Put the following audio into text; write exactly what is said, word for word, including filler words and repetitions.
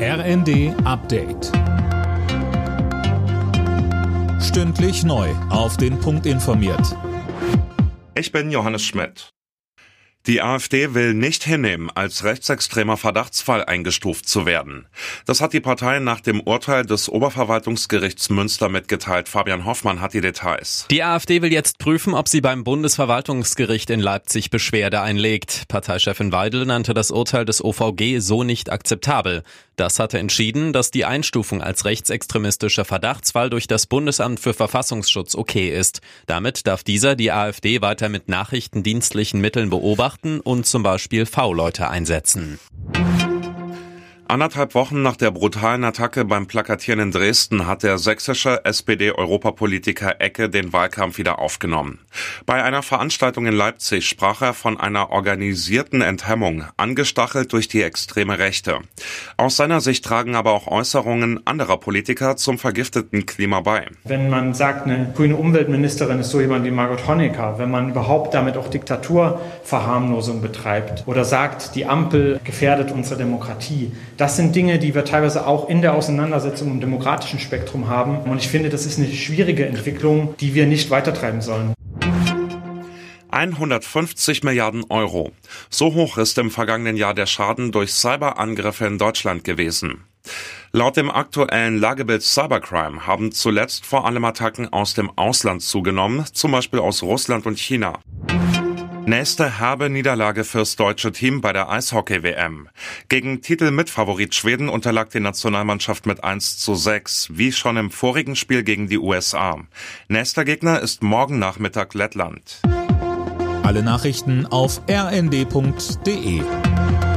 R N D Update. Stündlich neu auf den Punkt informiert. Ich bin Johannes Schmidt. Die AfD will nicht hinnehmen, als rechtsextremer Verdachtsfall eingestuft zu werden. Das hat die Partei nach dem Urteil des Oberverwaltungsgerichts Münster mitgeteilt. Fabian Hoffmann hat die Details. Die AfD will jetzt prüfen, ob sie beim Bundesverwaltungsgericht in Leipzig Beschwerde einlegt. Parteichefin Weidel nannte das Urteil des O V G so nicht akzeptabel. Das hatte entschieden, dass die Einstufung als rechtsextremistischer Verdachtsfall durch das Bundesamt für Verfassungsschutz okay ist. Damit darf dieser die AfD weiter mit nachrichtendienstlichen Mitteln beobachten und zum Beispiel V-Leute einsetzen. Anderthalb Wochen nach der brutalen Attacke beim Plakatieren in Dresden hat der sächsische S P D-Europapolitiker Ecke den Wahlkampf wieder aufgenommen. Bei einer Veranstaltung in Leipzig sprach er von einer organisierten Enthemmung, angestachelt durch die extreme Rechte. Aus seiner Sicht tragen aber auch Äußerungen anderer Politiker zum vergifteten Klima bei. Wenn man sagt, eine grüne Umweltministerin ist so jemand wie Margot Honecker, wenn man überhaupt damit auch Diktaturverharmlosung betreibt oder sagt, die Ampel gefährdet unsere Demokratie, das sind Dinge, die wir teilweise auch in der Auseinandersetzung im demokratischen Spektrum haben. Und ich finde, das ist eine schwierige Entwicklung, die wir nicht weitertreiben sollen. hundertfünfzig Milliarden Euro. So hoch ist im vergangenen Jahr der Schaden durch Cyberangriffe in Deutschland gewesen. Laut dem aktuellen Lagebild Cybercrime haben zuletzt vor allem Attacken aus dem Ausland zugenommen, zum Beispiel aus Russland und China. Nächste herbe Niederlage fürs deutsche Team bei der Eishockey-W M. Gegen Titelmitfavorit Schweden unterlag die Nationalmannschaft mit eins zu sechs, wie schon im vorigen Spiel gegen die U S A. Nächster Gegner ist morgen Nachmittag Lettland. Alle Nachrichten auf r n d punkt d e.